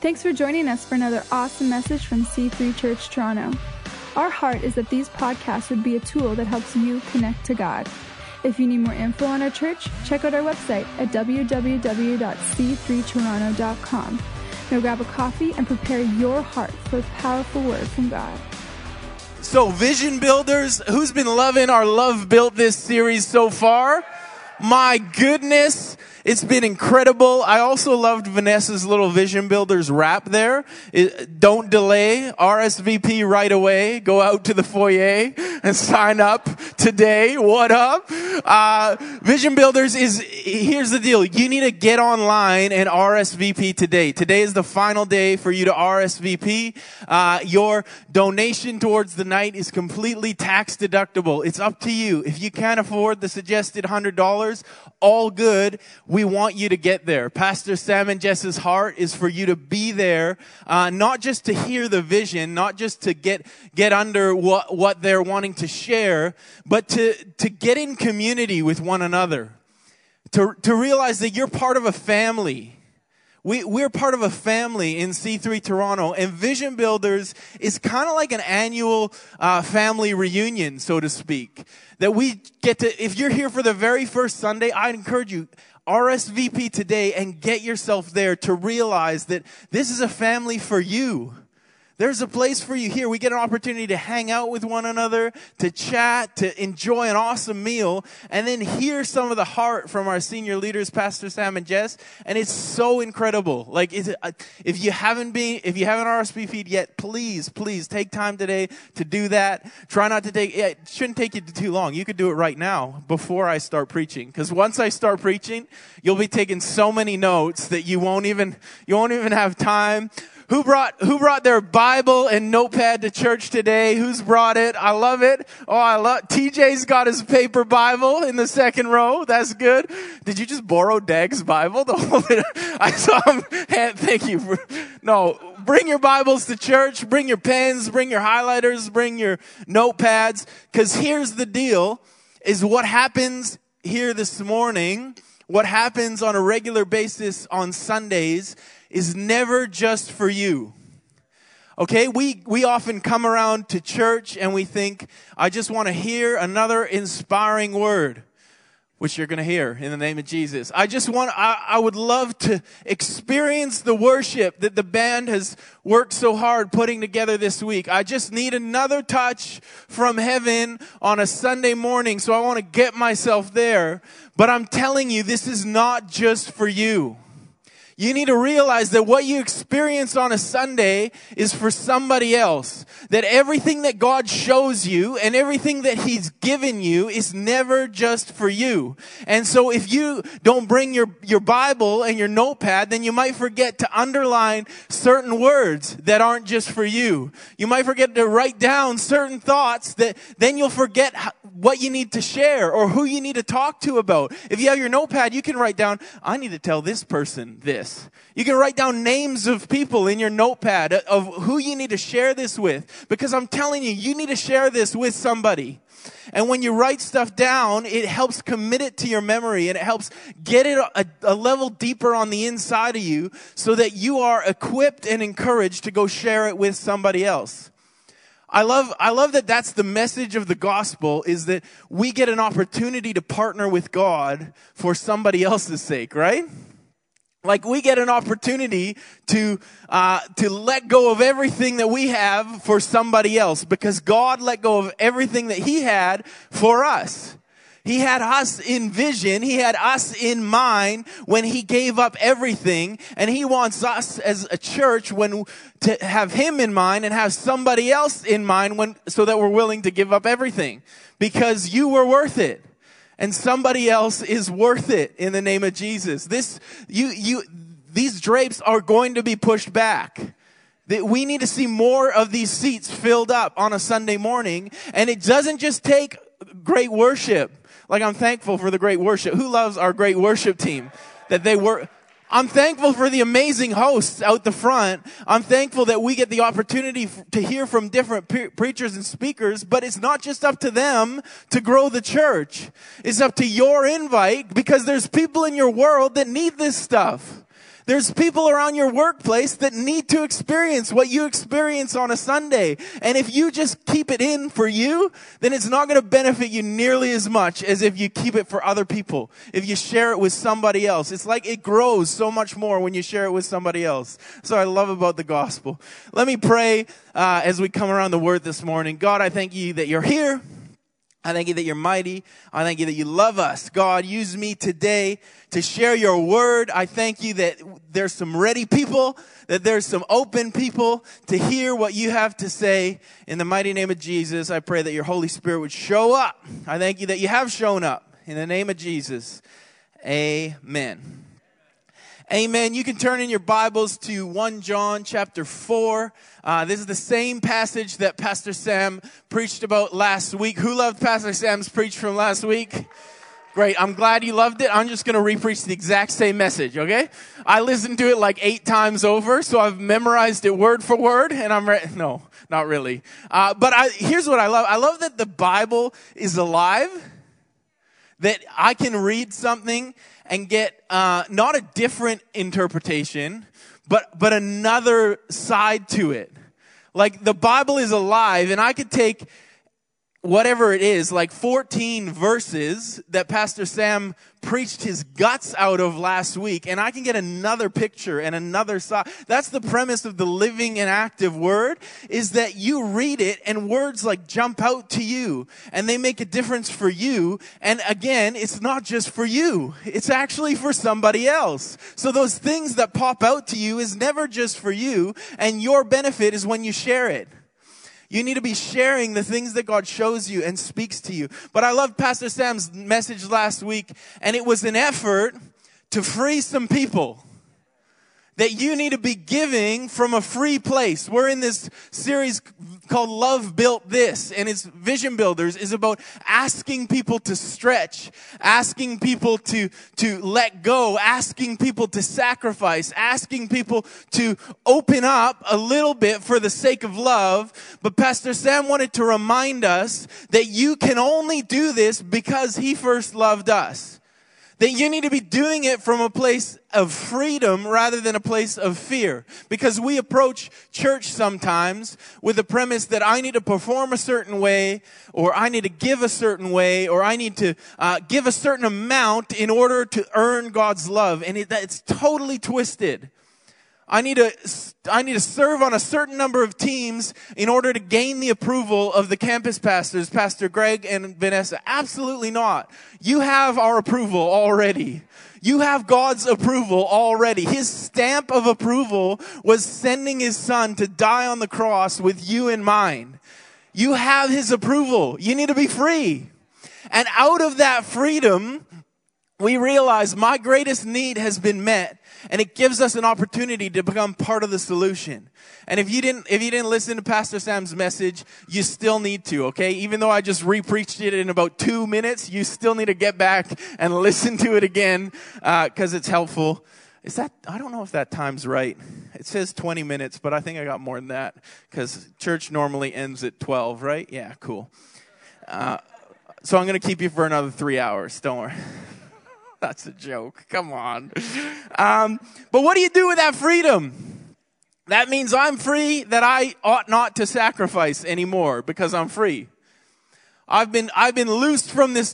Thanks for joining us for another awesome message from C3 Church Toronto. Our heart is that these podcasts would be a tool that helps you connect to God. If you need more info on our church, check out our website at www.c3toronto.com. Now grab a coffee and prepare your heart for a powerful word from God. So, Vision Builders, who's been loving our Love Built this series so far? My goodness, it's been incredible. I also loved Vanessa's little Vision Builders rap there. Don't delay, RSVP right away. Go out to the foyer and sign up today. What up? Vision Builders here's the deal. You need to get online and RSVP today. Today is the final day for you to RSVP. Your donation towards the night is completely tax deductible. It's up to you. If you can't afford the suggested $100, all good. We want you to get there. Pastor Sam and Jess's heart is for you to be there, not just to hear the vision, not just to get under what they're wanting to share, but to get in community with one another. To realize that you're part of a family. We're part of a family in C3 Toronto, and Vision Builders is kind of like an annual family reunion, so to speak. That we get to, if you're here for the very first Sunday, I'd encourage you, RSVP today and get yourself there to realize that this is a family for you. There's a place for you here. We get an opportunity to hang out with one another, to chat, to enjoy an awesome meal, and then hear some of the heart from our senior leaders, Pastor Sam and Jess. And it's so incredible. Like, if you haven't RSVP'd yet, please take time today to do that. Try not to it shouldn't take you too long. You could do it right now before I start preaching. Because once I start preaching, you'll be taking so many notes that you won't even have time. Who brought their Bible and notepad to church today? Who's brought it? I love it. TJ's got his paper Bible in the second row. That's good. Did you just borrow Dag's Bible? I saw him. Thank you. Bring your Bibles to church. Bring your pens. Bring your highlighters. Bring your notepads. Because here's the deal, is what happens here this morning, what happens on a regular basis on Sundays is never just for you. Okay, we often come around to church and we think, I just want to hear another inspiring word, which you're going to hear in the name of Jesus. I would love to experience the worship that the band has worked so hard putting together this week. I just need another touch from heaven on a Sunday morning, so I want to get myself there. But I'm telling you, this is not just for you. You need to realize that what you experience on a Sunday is for somebody else. That everything that God shows you and everything that He's given you is never just for you. And so if you don't bring your Bible and your notepad, then you might forget to underline certain words that aren't just for you. You might forget to write down certain thoughts that then you'll forget what you need to share or who you need to talk to about. If you have your notepad, you can write down, I need to tell this person this. You can write down names of people in your notepad of who you need to share this with. Because I'm telling you, you need to share this with somebody. And when you write stuff down, it helps commit it to your memory and it helps get it a level deeper on the inside of you so that you are equipped and encouraged to go share it with somebody else. I love that that's the message of the gospel, is that we get an opportunity to partner with God for somebody else's sake, right? Like we get an opportunity to let go of everything that we have for somebody else, because God let go of everything that He had for us. He had us in vision. He had us in mind when He gave up everything. And He wants us as a church to have Him in mind and have somebody else in mind so that we're willing to give up everything. Because you were worth it. And somebody else is worth it in the name of Jesus. These drapes are going to be pushed back. We need to see more of these seats filled up on a Sunday morning. And it doesn't just take great worship. Like, I'm thankful for the great worship. Who loves our great worship team? I'm thankful for the amazing hosts out the front. I'm thankful that we get the opportunity to hear from different preachers and speakers, but it's not just up to them to grow the church. It's up to your invite, because there's people in your world that need this stuff. There's people around your workplace that need to experience what you experience on a Sunday. And if you just keep it in for you, then it's not going to benefit you nearly as much as if you keep it for other people. If you share it with somebody else, it's like it grows so much more when you share it with somebody else. So I love about the gospel. Let me pray as we come around the word this morning. God, I thank you that you're here. I thank you that you're mighty. I thank you that you love us. God, use me today to share your word. I thank you that there's some ready people, that there's some open people to hear what you have to say. In the mighty name of Jesus, I pray that your Holy Spirit would show up. I thank you that you have shown up. In the name of Jesus, amen. Amen. You can turn in your Bibles to 1 John chapter 4. This is the same passage that Pastor Sam preached about last week. Who loved Pastor Sam's preach from last week? Great. I'm glad you loved it. I'm just going to re-preach the exact same message, okay? I listened to it like 8 times over, so I've memorized it word for word, and I'm ready. No, not really. But here's what I love. I love that the Bible is alive, that I can read something and get not a different interpretation, but another side to it. Like the Bible is alive, and I could take whatever it is, like 14 verses that Pastor Sam preached his guts out of last week, and I can get another picture and another side. That's the premise of the living and active word, is that you read it and words like jump out to you and they make a difference for you. And again, it's not just for you. It's actually for somebody else. So those things that pop out to you is never just for you, and your benefit is when you share it. You need to be sharing the things that God shows you and speaks to you. But I loved Pastor Sam's message last week, and it was an effort to free some people. That you need to be giving from a free place. We're in this series called Love Built This, and it's Vision Builders is about asking people to stretch, asking people to let go, asking people to sacrifice, asking people to open up a little bit for the sake of love. But Pastor Sam wanted to remind us that you can only do this because he first loved us. That you need to be doing it from a place of freedom rather than a place of fear. Because we approach church sometimes with the premise that I need to perform a certain way, or I need to give a certain way, or I need to give a certain amount in order to earn God's love. And it's totally twisted. I need to serve on a certain number of teams in order to gain the approval of the campus pastors, Pastor Greg and Vanessa. Absolutely not. You have our approval already. You have God's approval already. His stamp of approval was sending his son to die on the cross with you in mind. You have his approval. You need to be free. And out of that freedom, we realize my greatest need has been met. And it gives us an opportunity to become part of the solution. And if you didn't listen to Pastor Sam's message, you still need to, okay? Even though I just re-preached it in about 2 minutes, you still need to get back and listen to it again, because it's helpful. I don't know if that time's right. It says 20 minutes, but I think I got more than that, because church normally ends at 12, right? Yeah, cool. So I'm going to keep you for another 3 hours. Don't worry. That's a joke. Come on. But what do you do with that freedom? That means I'm free, that I ought not to sacrifice anymore because I'm free. I've been loosed from this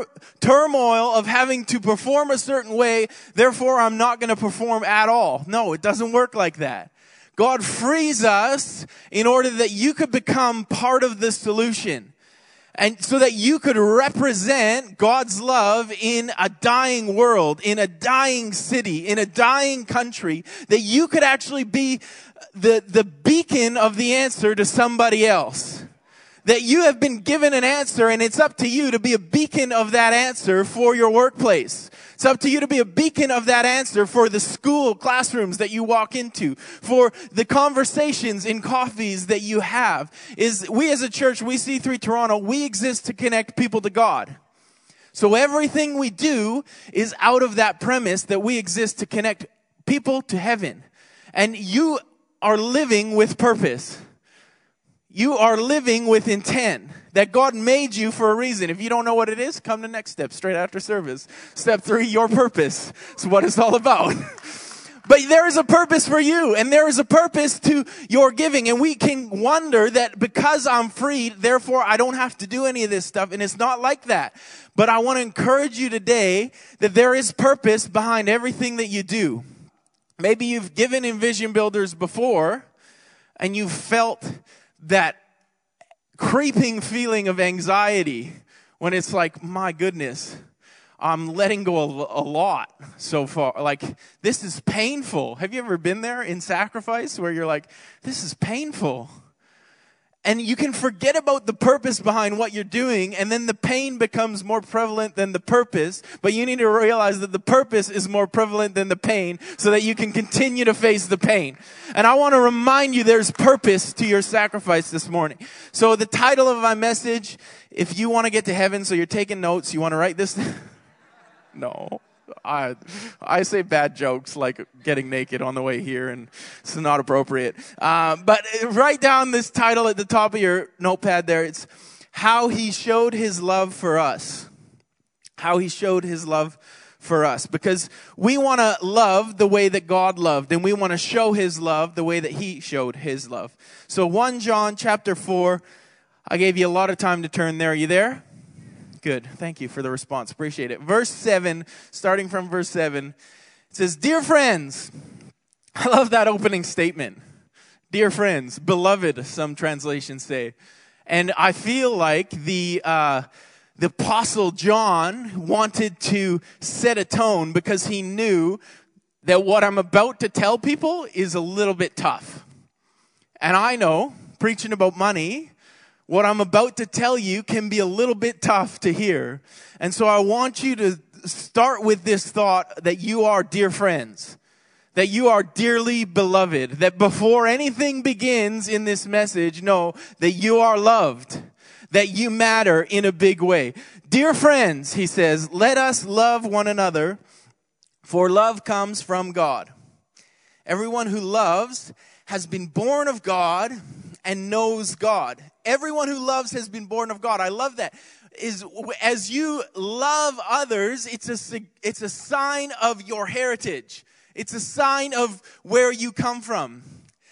turmoil of having to perform a certain way, therefore I'm not going to perform at all. No, it doesn't work like that. God frees us in order that you could become part of the solution. And so that you could represent God's love in a dying world, in a dying city, in a dying country, that you could actually be the beacon of the answer to somebody else. That you have been given an answer, and it's up to you to be a beacon of that answer for your workplace. It's up to you to be a beacon of that answer for the school classrooms that you walk into, for the conversations in coffees that you have. We as a church, we C3 Toronto, we exist to connect people to God. So everything we do is out of that premise that we exist to connect people to heaven. And you are living with purpose. You are living with intent. That God made you for a reason. If you don't know what it is, come to Next Step straight after service. Step 3, your purpose. It's what it's all about. But there is a purpose for you, and there is a purpose to your giving. And we can wonder that because I'm freed, therefore I don't have to do any of this stuff. And it's not like that. But I want to encourage you today that there is purpose behind everything that you do. Maybe you've given in Vision Builders before, and you've felt that creeping feeling of anxiety when it's like, my goodness, I'm letting go a lot so far. Like, this is painful. Have you ever been there in sacrifice where you're like, this is painful? And you can forget about the purpose behind what you're doing, and then the pain becomes more prevalent than the purpose. But you need to realize that the purpose is more prevalent than the pain so that you can continue to face the pain. And I want to remind you there's purpose to your sacrifice this morning. So the title of my message, if you want to get to heaven, so you're taking notes, you want to write this? No. I say bad jokes like getting naked on the way here, and it's not appropriate. But write down this title at the top of your notepad there. It's How He Showed His Love for Us. How He Showed His Love for us. Because we want to love the way that God loved, and we want to show His love the way that He showed His love. So 1 John chapter 4, I gave you a lot of time to turn there. Are you there? Good. Thank you for the response. Appreciate it. Verse 7, starting from verse 7, it says, Dear friends, I love that opening statement. Dear friends, beloved, some translations say. And I feel like the Apostle John wanted to set a tone because he knew that what I'm about to tell people is a little bit tough. And I know, preaching about money, what I'm about to tell you can be a little bit tough to hear. And so I want you to start with this thought that you are dear friends, that you are dearly beloved, that before anything begins in this message, know that you are loved, that you matter in a big way. Dear friends, he says, let us love one another, for love comes from God. Everyone who loves has been born of God and knows God. Everyone who loves has been born of God. I love that. As you love others, it's a sign of your heritage. It's a sign of where you come from.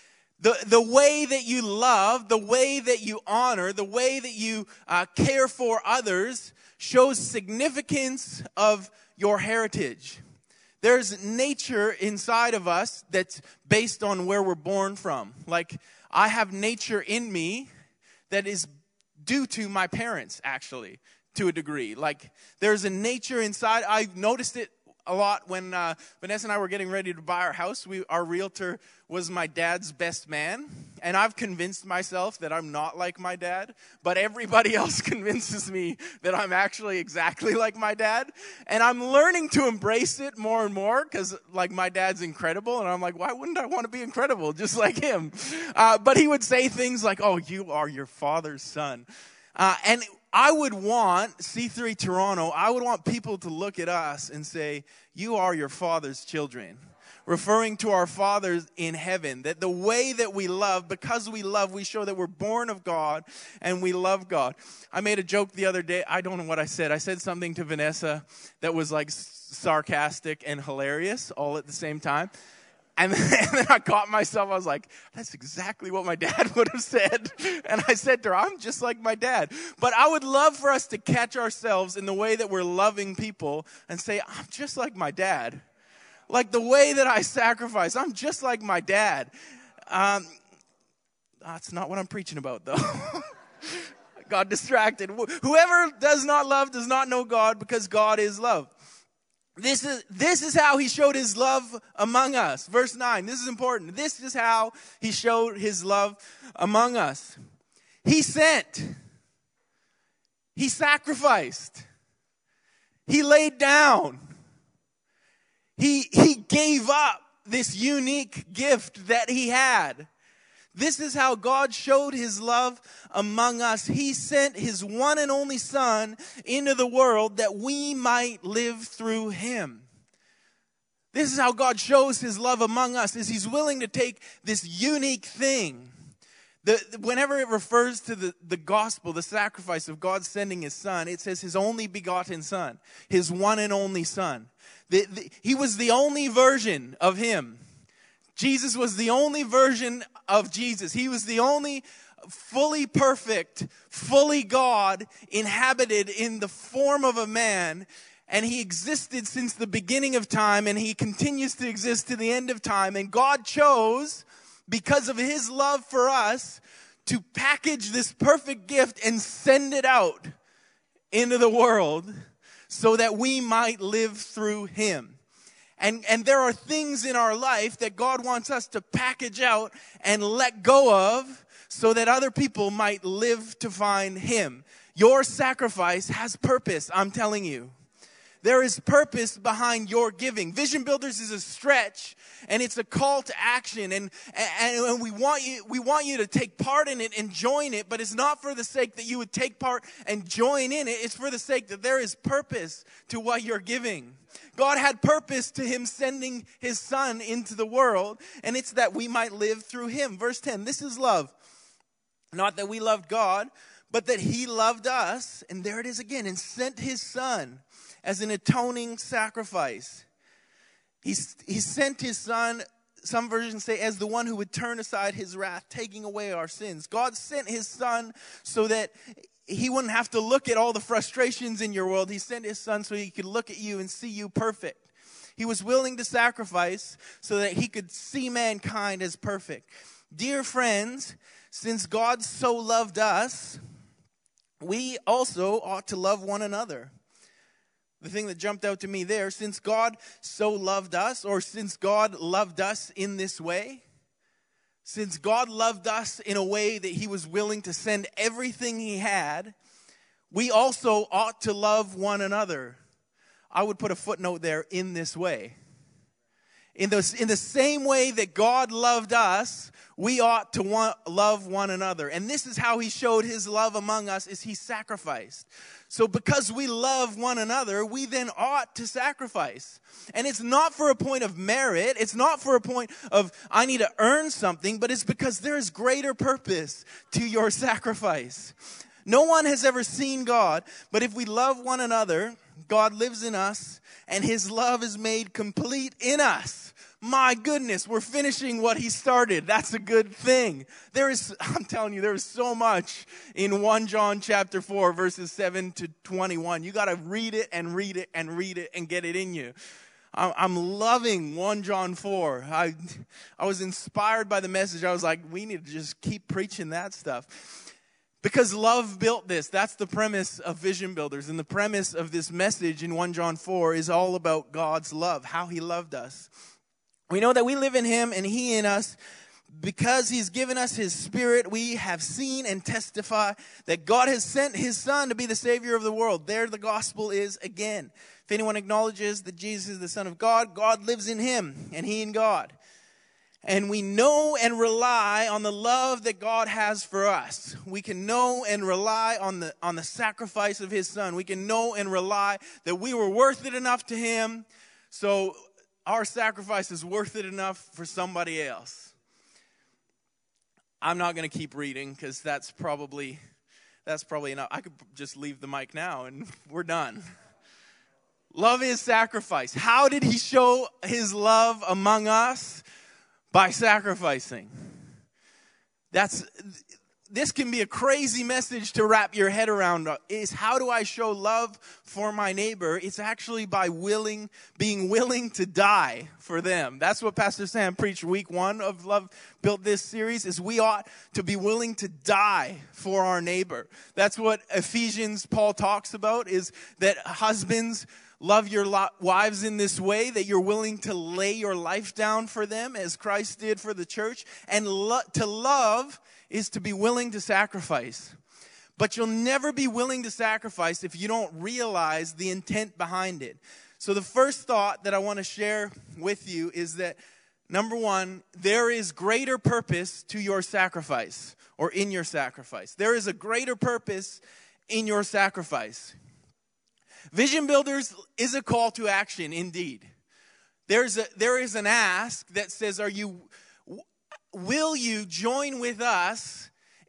The way that you love, the way that you honor, the way that you care for others shows significance of your heritage. There's nature inside of us that's based on where we're born from. Like, I have nature in me that is due to my parents, actually, to a degree. Like, there's a nature inside. I noticed it a lot when Vanessa and I were getting ready to buy our house. Our realtor was my dad's best man. And I've convinced myself that I'm not like my dad. But everybody else convinces me that I'm actually exactly like my dad. And I'm learning to embrace it more and more because, like, my dad's incredible. And I'm like, why wouldn't I want to be incredible just like him? But he would say things like, oh, you are your father's son. And I would want, C3 Toronto, I would want people to look at us and say, you are your father's children. Referring to our Father in heaven, that the way that we love, because we love, we show that we're born of God and we love God. I made a joke the other day. I don't know what I said. I said something to Vanessa that was like sarcastic and hilarious all at the same time. And then I caught myself. I was like, that's exactly what my dad would have said. And I said to her, I'm just like my dad. But I would love for us to catch ourselves in the way that we're loving people and say, I'm just like my dad. Like the way that I sacrifice, I'm just like my dad. That's not what I'm preaching about, though. I got distracted. Whoever does not love does not know God, because God is love. This is how he showed his love among us. Verse 9, this is important. This is how he showed his love among us. He sent. He sacrificed. He laid down. He gave up this unique gift that he had. This is how God showed his love among us. He sent his one and only Son into the world that we might live through him. This is how God shows his love among us, is he's willing to take this unique thing Whenever it refers to the gospel, the sacrifice of God sending his son, it says his only begotten son, his one and only son. He was the only version of him. Jesus was the only version of Jesus. He was the only fully perfect, fully God, inhabited in the form of a man. And he existed since the beginning of time, and he continues to exist to the end of time. And God chose, because of his love for us, to package this perfect gift and send it out into the world so that we might live through him. And there are things in our life that God wants us to package out and let go of so that other people might live to find him. Your sacrifice has purpose, I'm telling you. There is purpose behind your giving. Vision Builders is a stretch, and it's a call to action. And we want you to take part in it and join it, but it's not for the sake that you would take part and join in it. It's for the sake that there is purpose to what you're giving. God had purpose to him sending his son into the world, and it's that we might live through him. Verse 10, this is love. Not that we loved God, but that he loved us, and there it is again, and sent his son as an atoning sacrifice. He sent his son, some versions say, as the one who would turn aside his wrath, taking away our sins. God sent his son so that he wouldn't have to look at all the frustrations in your world. He sent his son so he could look at you and see you perfect. He was willing to sacrifice so that he could see mankind as perfect. Dear friends, since God so loved us, we also ought to love one another. The thing that jumped out to me there, since God so loved us, or since God loved us in this way, since God loved us in a way that he was willing to send everything he had, we also ought to love one another. I would put a footnote there, in this way. In the same way that God loved us, we ought to love one another. And this is how he showed his love among us, is he sacrificed. So because we love one another, we then ought to sacrifice. And it's not for a point of merit. It's not for a point of, I need to earn something, but it's because there is greater purpose to your sacrifice. No one has ever seen God, but if we love one another, God lives in us, and his love is made complete in us. My goodness, we're finishing what he started. That's a good thing. I'm telling you, there is so much in 1 John chapter 4, verses 7 to 21. You got to read it and read it and read it and get it in you. I'm loving 1 John 4. I was inspired by the message. I was like, we need to just keep preaching that stuff. Because love built this. That's the premise of Vision Builders. And the premise of this message in 1 John 4 is all about God's love, how he loved us. We know that we live in him and he in us. Because he's given us his spirit, we have seen and testify that God has sent his son to be the Savior of the world. There the gospel is again. If anyone acknowledges that Jesus is the Son of God, God lives in him and he in God. And we know and rely on the love that God has for us. We can know and rely on the sacrifice of his son. We can know and rely that we were worth it enough to him, so our sacrifice is worth it enough for somebody else. I'm not going to keep reading because that's probably enough. I could just leave the mic now and we're done. Love is sacrifice. How did he show his love among us? By sacrificing. This can be a crazy message to wrap your head around. Is how do I show love for my neighbor? It's actually by being willing to die for them. That's what Pastor Sam preached week 1 of Love Built this series, is we ought to be willing to die for our neighbor. That's what Ephesians, Paul talks about, is that husbands, love your wives in this way, that you're willing to lay your life down for them as Christ did for the church. And to love is to be willing to sacrifice. But you'll never be willing to sacrifice if you don't realize the intent behind it. So the first thought that I want to share with you is that, number 1, there is greater purpose to your sacrifice, or in your sacrifice. There is a greater purpose in your sacrifice. Vision Builders is a call to action indeed. There is an ask that says, will you join with us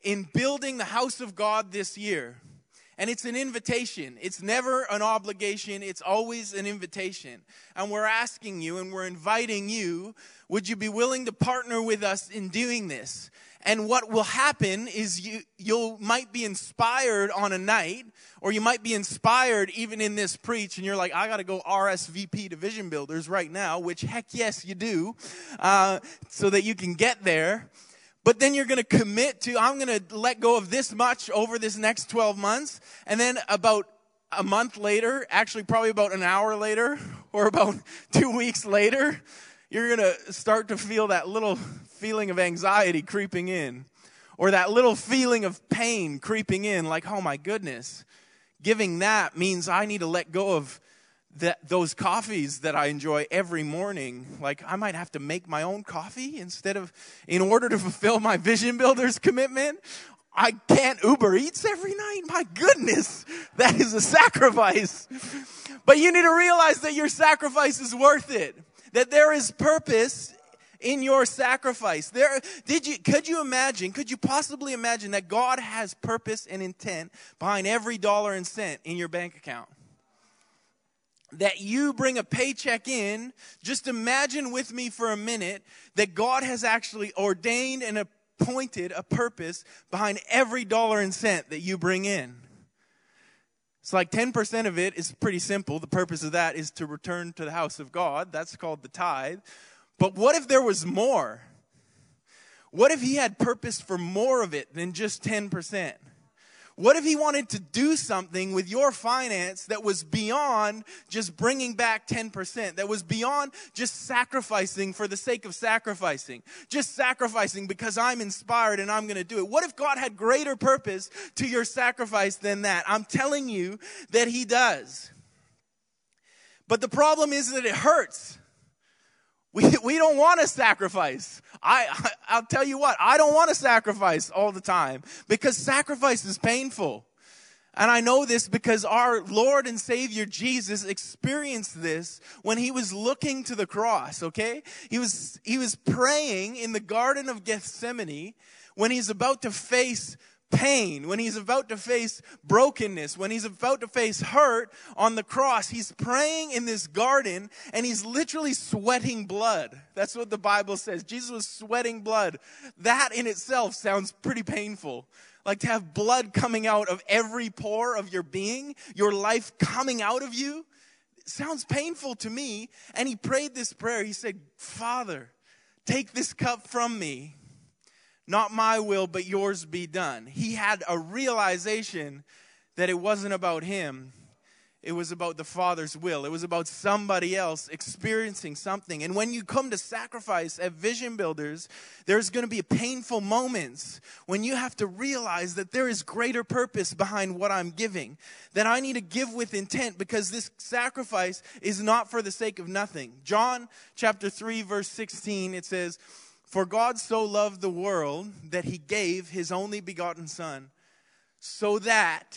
in building the house of God this year. And it's an invitation. It's never an obligation. It's always an invitation. And we're asking you and we're inviting you, would you be willing to partner with us in doing this? And what will happen is you might be inspired on a night, or you might be inspired even in this preach, and you're like, I got to go RSVP to Vision Builders right now, which heck yes you do, so that you can get there. But then you're going to commit to, I'm going to let go of this much over this next 12 months. And then about a month later, actually probably about an hour later, or about 2 weeks later, you're going to start to feel that little feeling of anxiety creeping in. Or that little feeling of pain creeping in. Like, oh my goodness, giving that means I need to let go of those coffees that I enjoy every morning. Like, I might have to make my own coffee in order to fulfill my Vision Builders commitment. I can't Uber Eats every night. My goodness, that is a sacrifice. But you need to realize that your sacrifice is worth it. That there is purpose in your sacrifice. Could you possibly imagine that God has purpose and intent behind every dollar and cent in your bank account? That you bring a paycheck in, just imagine with me for a minute that God has actually ordained and appointed a purpose behind every dollar and cent that you bring in. It's like 10% of it is pretty simple. The purpose of that is to return to the house of God. That's called the tithe. But what if there was more? What if he had purpose for more of it than just 10%? What if he wanted to do something with your finance that was beyond just bringing back 10%, that was beyond just sacrificing for the sake of sacrificing, just sacrificing because I'm inspired and I'm going to do it? What if God had greater purpose to your sacrifice than that? I'm telling you that he does. But the problem is that it hurts. We don't want to sacrifice. I'll tell you what, I don't want to sacrifice all the time because sacrifice is painful. And I know this because our Lord and Savior Jesus experienced this when he was looking to the cross, okay? He was praying in the Garden of Gethsemane when he's about to face pain, when he's about to face brokenness, when he's about to face hurt on the cross. He's praying in this garden and he's literally sweating blood. That's what the Bible says. Jesus was sweating blood. That in itself sounds pretty painful. Like to have blood coming out of every pore of your being, your life coming out of you. It sounds painful to me. And he prayed this prayer. He said, Father, take this cup from me. Not my will, but yours be done. He had a realization that it wasn't about him. It was about the Father's will. It was about somebody else experiencing something. And when you come to sacrifice at Vision Builders, there's going to be painful moments when you have to realize that there is greater purpose behind what I'm giving. That I need to give with intent because this sacrifice is not for the sake of nothing. John chapter 3, verse 16, it says, For God so loved the world that he gave his only begotten Son, so that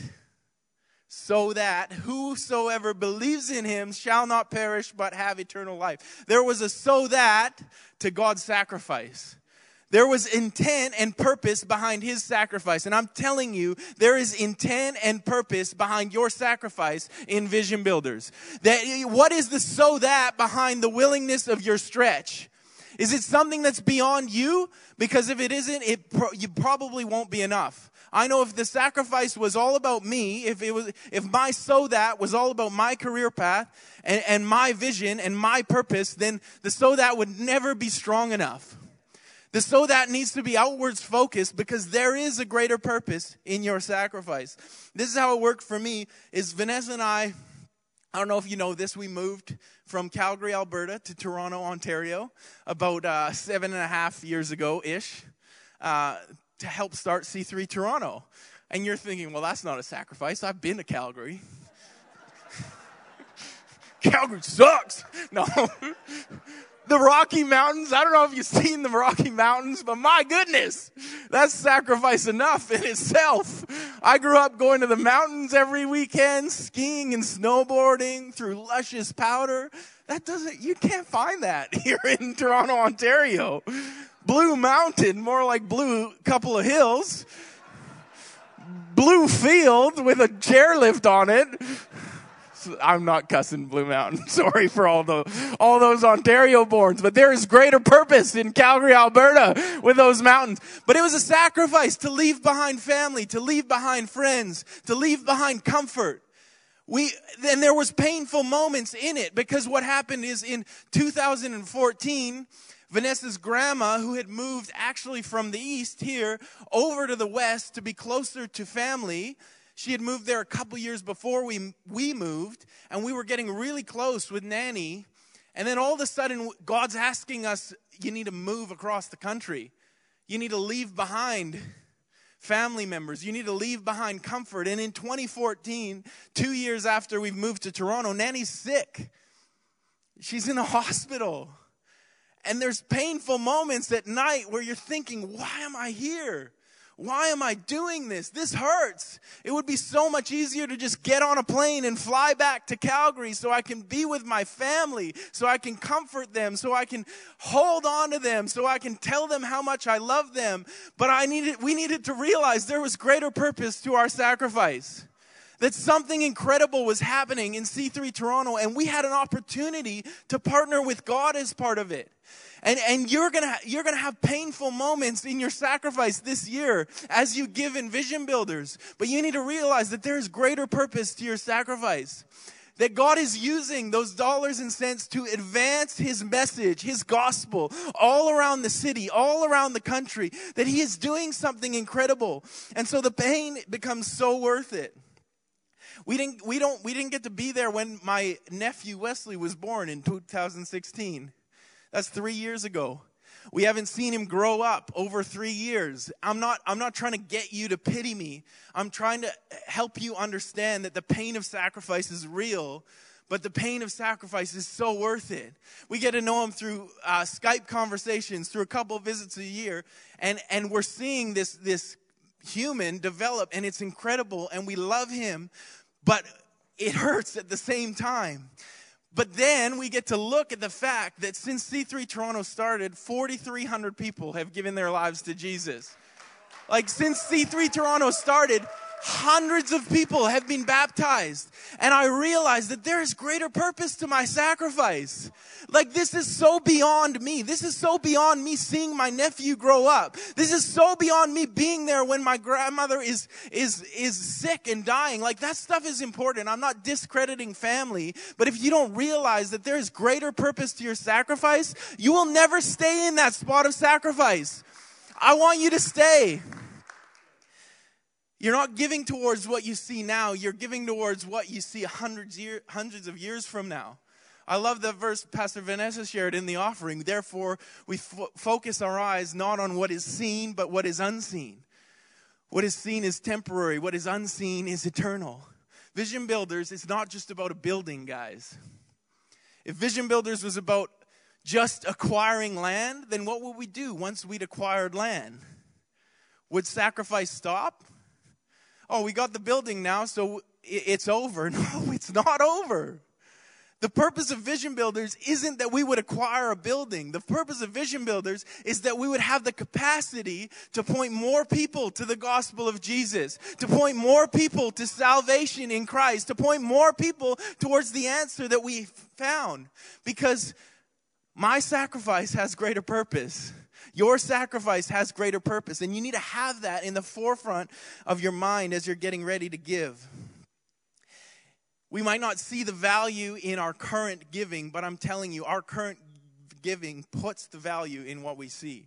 whosoever believes in him shall not perish but have eternal life. There was a so that to God's sacrifice. There was intent and purpose behind his sacrifice. And I'm telling you, there is intent and purpose behind your sacrifice in Vision Builders. What is the so that behind the willingness of your stretch? Is it something that's beyond you? Because if it isn't, you probably won't be enough. I know if the sacrifice was all about me, if my so that was all about my career path and my vision and my purpose, then the so that would never be strong enough. The so that needs to be outwards focused because there is a greater purpose in your sacrifice. This is how it worked for me. Is Vanessa and I don't know if you know this, we moved from Calgary, Alberta to Toronto, Ontario about 7.5 years ago-ish to help start C3 Toronto. And you're thinking, well, that's not a sacrifice. I've been to Calgary. Calgary sucks. No. The Rocky Mountains, I don't know if you've seen the Rocky Mountains, but my goodness, that's sacrifice enough in itself. I grew up going to the mountains every weekend, skiing and snowboarding through luscious powder. You can't find that here in Toronto, Ontario. Blue Mountain, more like blue couple of hills. blue field with a chairlift on it. I'm not cussing Blue Mountain. Sorry for all those Ontario borns, but there is greater purpose in Calgary, Alberta with those mountains. But it was a sacrifice to leave behind family, to leave behind friends, to leave behind comfort. And there was painful moments in it, because what happened is in 2014, Vanessa's grandma, who had moved actually from the east here over to the west to be closer to family, she had moved there a couple years before we moved, and we were getting really close with Nanny. And then all of a sudden, God's asking us, you need to move across the country. You need to leave behind family members. You need to leave behind comfort. And in 2014, 2 years after we've moved to Toronto, Nanny's sick. She's in a hospital. And there's painful moments at night where you're thinking, why am I here? Why am I doing this? This hurts. It would be so much easier to just get on a plane and fly back to Calgary so I can be with my family, so I can comfort them, so I can hold on to them, so I can tell them how much I love them. But we needed to realize there was greater purpose to our sacrifice. That something incredible was happening in C3 Toronto, and we had an opportunity to partner with God as part of it. And you're gonna have painful moments in your sacrifice this year as you give in Vision Builders. But you need to realize that there is greater purpose to your sacrifice. That God is using those dollars and cents to advance His message, His gospel, all around the city, all around the country. That He is doing something incredible. And so the pain becomes so worth it. We didn't get to be there when my nephew Wesley was born in 2016. That's 3 years ago. We haven't seen him grow up over 3 years. I'm not trying to get you to pity me. I'm trying to help you understand that the pain of sacrifice is real, but the pain of sacrifice is so worth it. We get to know him through Skype conversations, through a couple of visits a year, and we're seeing this human develop, and it's incredible, and we love him, but it hurts at the same time. But then we get to look at the fact that since C3 Toronto started, 4,300 people have given their lives to Jesus. Like, since C3 Toronto started, hundreds of people have been baptized. And I realized that there is greater purpose to my sacrifice. Like, this is so beyond me. This is so beyond me seeing my nephew grow up. This is so beyond me being there when my grandmother is sick and dying. Like, that stuff is important. I'm not discrediting family. But if you don't realize that there is greater purpose to your sacrifice, you will never stay in that spot of sacrifice. I want you to stay. You're not giving towards what you see now. You're giving towards what you see hundreds of years from now. I love the verse Pastor Vanessa shared in the offering. Therefore, we focus our eyes not on what is seen, but what is unseen. What is seen is temporary. What is unseen is eternal. Vision Builders is not just about a building, guys. If Vision Builders was about just acquiring land, then what would we do once we'd acquired land? Would sacrifice stop? Oh, we got the building now, so it's over. No, it's not over. The purpose of Vision Builders isn't that we would acquire a building. The purpose of Vision Builders is that we would have the capacity to point more people to the gospel of Jesus, to point more people to salvation in Christ, to point more people towards the answer that we found. Because my sacrifice has greater purpose. Your sacrifice has greater purpose, and you need to have that in the forefront of your mind as you're getting ready to give. We might not see the value in our current giving, but I'm telling you, our current giving puts the value in what we see.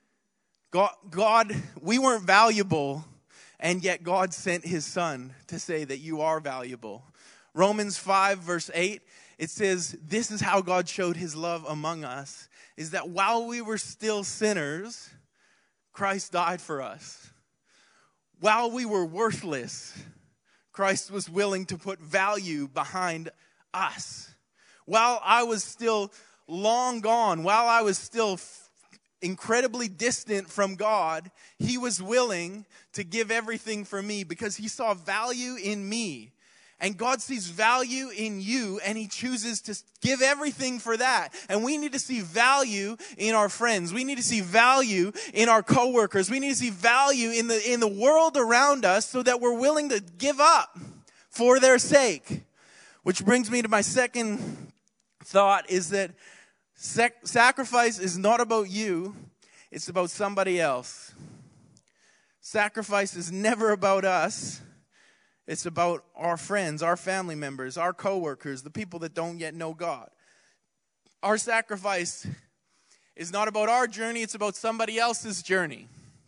God, we weren't valuable, and yet God sent His Son to say that you are valuable. Romans 5, verse 8, it says, this is how God showed His love among us, is that while we were still sinners, Christ died for us. While we were worthless, Christ was willing to put value behind us. While I was still long gone, while I was still incredibly distant from God, He was willing to give everything for me because He saw value in me. And God sees value in you, and he chooses to give everything for that. And we need to see value in our friends. We need to see value in our coworkers. We need to see value in the world around us so that we're willing to give up for their sake. Which brings me to my second thought, is that sacrifice is not about you, it's about somebody else. Sacrifice is never about us. It's about our friends, our family members, our coworkers, the people that don't yet know God. Our sacrifice is not about our journey, it's about somebody else's journey.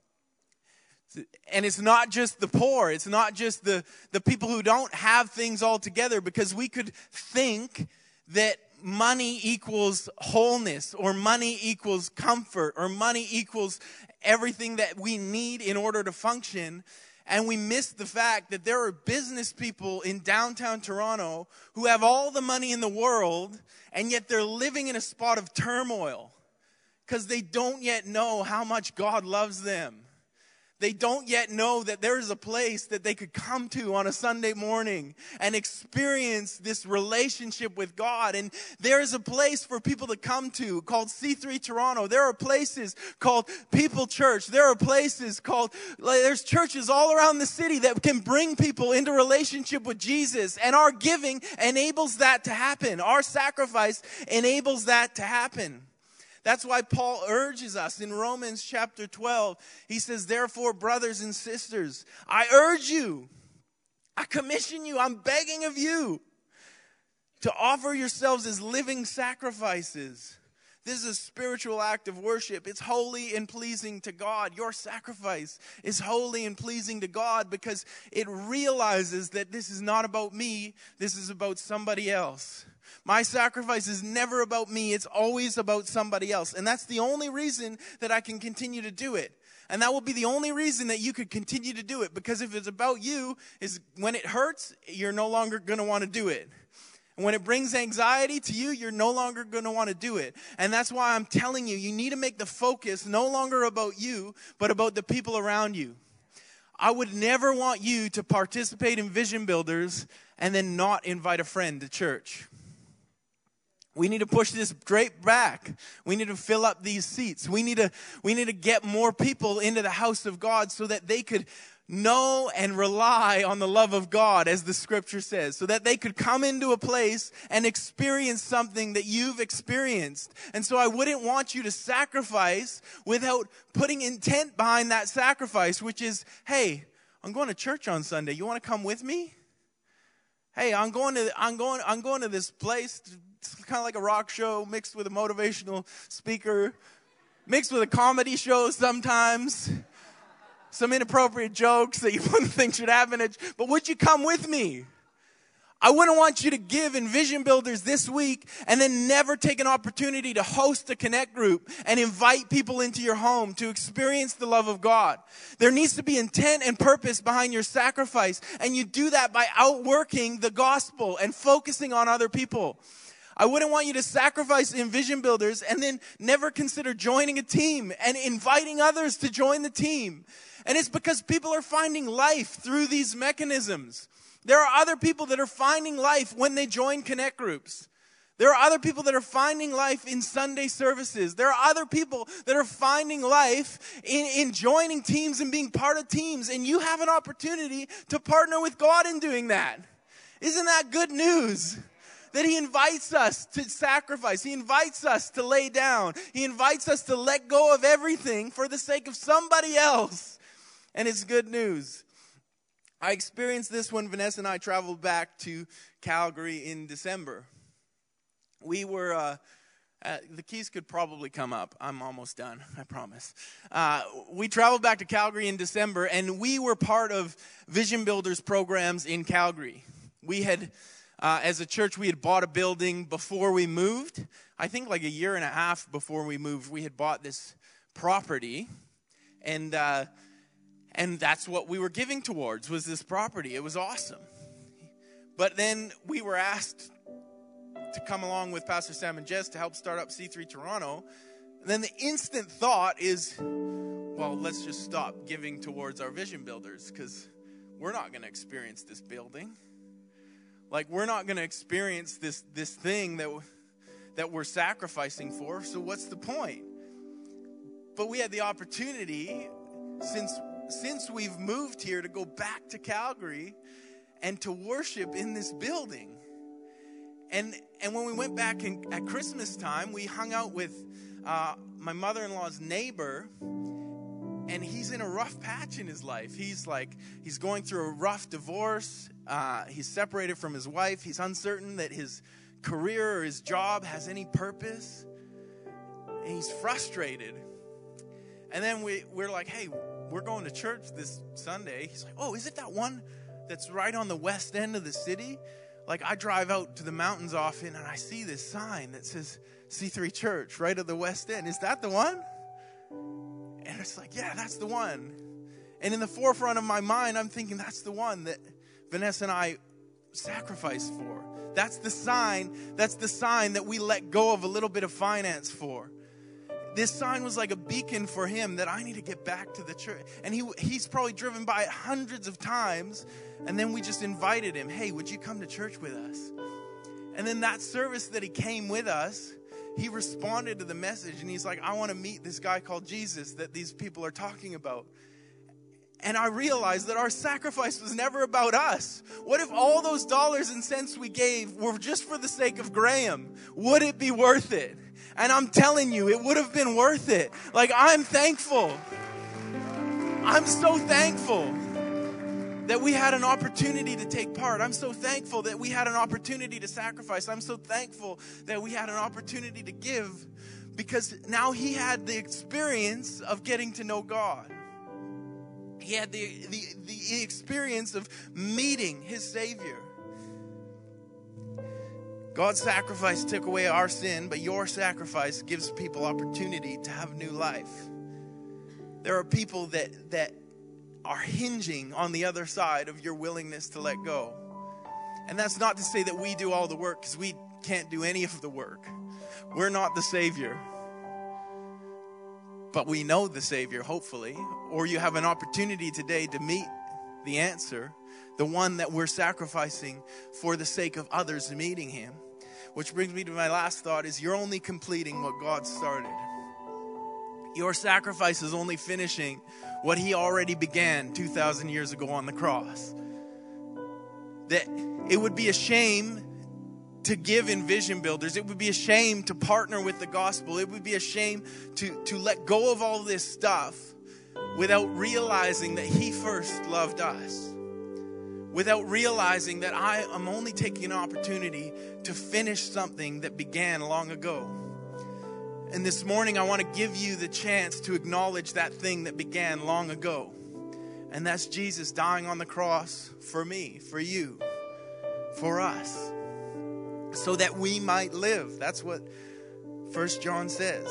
And it's not just the poor, it's not just the people who don't have things all together, because we could think that money equals wholeness, or money equals comfort, or money equals everything that we need in order to function. And we miss the fact that there are business people in downtown Toronto who have all the money in the world, and yet they're living in a spot of turmoil because they don't yet know how much God loves them. They don't yet know that there is a place that they could come to on a Sunday morning and experience this relationship with God. And there is a place for people to come to called C3 Toronto. There are places called People Church. There are places there's churches all around the city that can bring people into relationship with Jesus. And our giving enables that to happen. Our sacrifice enables that to happen. That's why Paul urges us in Romans chapter 12. He says, therefore, brothers and sisters, I urge you, I commission you, I'm begging of you to offer yourselves as living sacrifices. This is a spiritual act of worship. It's holy and pleasing to God. Your sacrifice is holy and pleasing to God because it realizes that this is not about me, this is about somebody else. My sacrifice is never about me. It's always about somebody else. And that's the only reason that I can continue to do it. And that will be the only reason that you could continue to do it. Because if it's about you, is when it hurts, you're no longer going to want to do it. And when it brings anxiety to you, you're no longer going to want to do it. And that's why I'm telling you, you need to make the focus no longer about you, but about the people around you. I would never want you to participate in Vision Builders and then not invite a friend to church. We need to push this straight back. We need to fill up these seats. We need to get more people into the house of God so that they could know and rely on the love of God, as the scripture says, so that they could come into a place and experience something that you've experienced. And so I wouldn't want you to sacrifice without putting intent behind that sacrifice, which is, hey, I'm going to church on Sunday. You want to come with me? Hey, I'm going to this place. It's kind of like a rock show mixed with a motivational speaker, mixed with a comedy show sometimes. Some inappropriate jokes that you wouldn't think should happen. But would you come with me? I wouldn't want you to give in Vision Builders this week and then never take an opportunity to host a connect group and invite people into your home to experience the love of God. There needs to be intent and purpose behind your sacrifice, and you do that by outworking the gospel and focusing on other people. I wouldn't want you to sacrifice in Vision Builders and then never consider joining a team and inviting others to join the team. And it's because people are finding life through these mechanisms. There are other people that are finding life when they join connect groups. There are other people that are finding life in Sunday services. There are other people that are finding life in joining teams and being part of teams. And you have an opportunity to partner with God in doing that. Isn't that good news? That he invites us to sacrifice. He invites us to lay down. He invites us to let go of everything for the sake of somebody else. And it's good news. I experienced this when Vanessa and I traveled back to Calgary in December. We were, the keys could probably come up. I'm almost done, I promise. We traveled back to Calgary in December, and we were part of Vision Builders programs in Calgary. We had... as a church, we had bought a building before we moved. I think like a year and a half before we moved, we had bought this property. And that's what we were giving towards, was this property. It was awesome. But then we were asked to come along with Pastor Sam and Jess to help start up C3 Toronto. And then the instant thought is, well, let's just stop giving towards our Vision Builders because we're not going to experience this building. Like, we're not going to experience this thing that we're sacrificing for, so what's the point? But we had the opportunity, since we've moved here, to go back to Calgary and to worship in this building. And when we went back at Christmas time, we hung out with my mother-in-law's neighbor, and he's in a rough patch in his life. He's going through a rough divorce. He's separated from his wife. He's uncertain that his career or his job has any purpose. And he's frustrated. And then we're like, hey, we're going to church this Sunday. He's like, oh, is it that one that's right on the west end of the city? Like, I drive out to the mountains often, and I see this sign that says C3 Church right at the west end. Is that the one? And it's like, yeah, that's the one. And in the forefront of my mind, I'm thinking that's the one that Vanessa and I sacrificed for. That's the sign that we let go of a little bit of finance for. This sign was like a beacon for him that I need to get back to the church. And he's probably driven by it hundreds of times. And then we just invited him, hey, would you come to church with us? And then that service that he came with us, he responded to the message. And he's like, I want to meet this guy called Jesus that these people are talking about. And I realized that our sacrifice was never about us. What if all those dollars and cents we gave were just for the sake of Graham? Would it be worth it? And I'm telling you, it would have been worth it. Like, I'm thankful. I'm so thankful that we had an opportunity to take part. I'm so thankful that we had an opportunity to sacrifice. I'm so thankful that we had an opportunity to give, because now he had the experience of getting to know God. He had the experience of meeting his Savior. God's sacrifice took away our sin, but your sacrifice gives people opportunity to have new life. There are people that are hinging on the other side of your willingness to let go. And that's not to say that we do all the work, because we can't do any of the work. We're not the Savior. But we know the Savior, hopefully. Or you have an opportunity today to meet the answer, the one that we're sacrificing for the sake of others meeting him. Which brings me to my last thought, is you're only completing what God started. Your sacrifice is only finishing what he already began 2,000 years ago on the cross. That it would be a shame to give in Vision Builders. It would be a shame to partner with the gospel. It would be a shame to let go of all this stuff without realizing that he first loved us. Without realizing that I am only taking an opportunity to finish something that began long ago. And this morning I want to give you the chance to acknowledge that thing that began long ago. And that's Jesus dying on the cross for me, for you, for us. So that we might live. That's what 1 John says.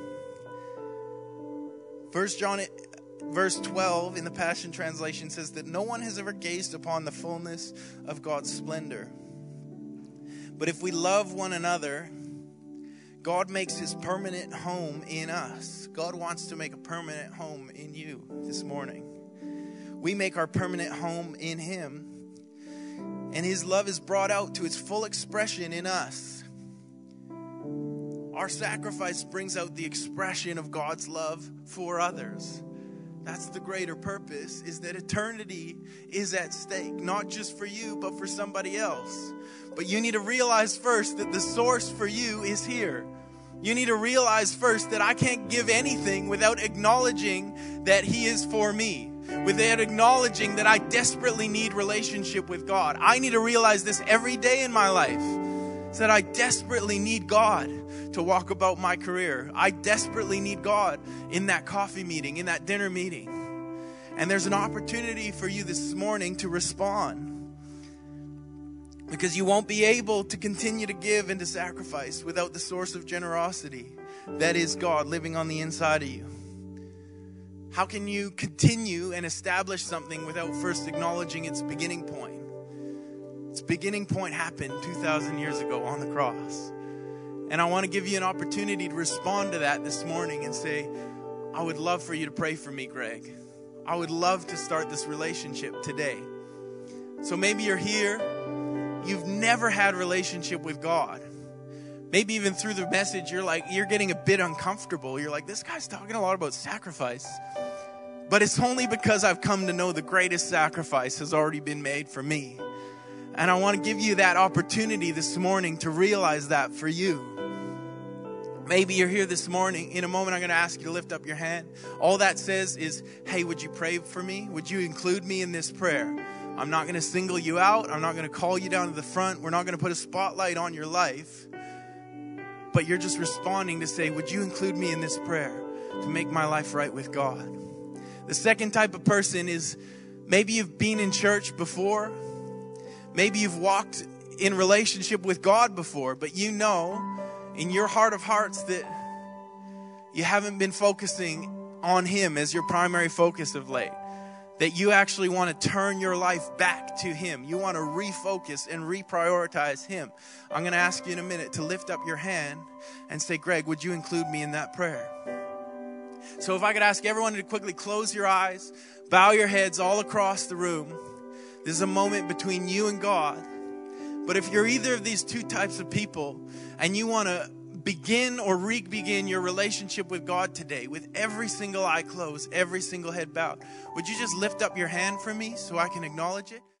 1 John verse 12 in the Passion Translation says that no one has ever gazed upon the fullness of God's splendor. But if we love one another, God makes his permanent home in us. God wants to make a permanent home in you this morning. We make our permanent home in him. And his love is brought out to its full expression in us. Our sacrifice brings out the expression of God's love for others. That's the greater purpose, is that eternity is at stake. Not just for you, but for somebody else. But you need to realize first that the source for you is here. You need to realize first that I can't give anything without acknowledging that he is for me. Without acknowledging that I desperately need relationship with God. I need to realize this every day in my life. It's that I desperately need God to walk about my career. I desperately need God in that coffee meeting, in that dinner meeting. And there's an opportunity for you this morning to respond. Because you won't be able to continue to give and to sacrifice without the source of generosity. That is God living on the inside of you. How can you continue and establish something without first acknowledging its beginning point? Its beginning point happened 2,000 years ago on the cross. And I want to give you an opportunity to respond to that this morning and say, I would love for you to pray for me, Greg. I would love to start this relationship today. So maybe you're here you've never had a relationship with God. Maybe even through the message, you're getting a bit uncomfortable. You're like, this guy's talking a lot about sacrifice. But it's only because I've come to know the greatest sacrifice has already been made for me. And I want to give you that opportunity this morning to realize that for you. Maybe you're here this morning. In a moment, I'm going to ask you to lift up your hand. All that says is, hey, would you pray for me? Would you include me in this prayer? I'm not going to single you out. I'm not going to call you down to the front. We're not going to put a spotlight on your life. But you're just responding to say, would you include me in this prayer to make my life right with God? The second type of person is maybe you've been in church before. Maybe you've walked in relationship with God before, but you know in your heart of hearts that you haven't been focusing on Him as your primary focus of late. That you actually want to turn your life back to Him. You want to refocus and reprioritize Him. I'm going to ask you in a minute to lift up your hand and say, Greg, would you include me in that prayer? So if I could ask everyone to quickly close your eyes, bow your heads all across the room. This is a moment between you and God. But if you're either of these two types of people and you want to begin or re-begin your relationship with God today with every single eye closed, every single head bowed, would you just lift up your hand for me so I can acknowledge it?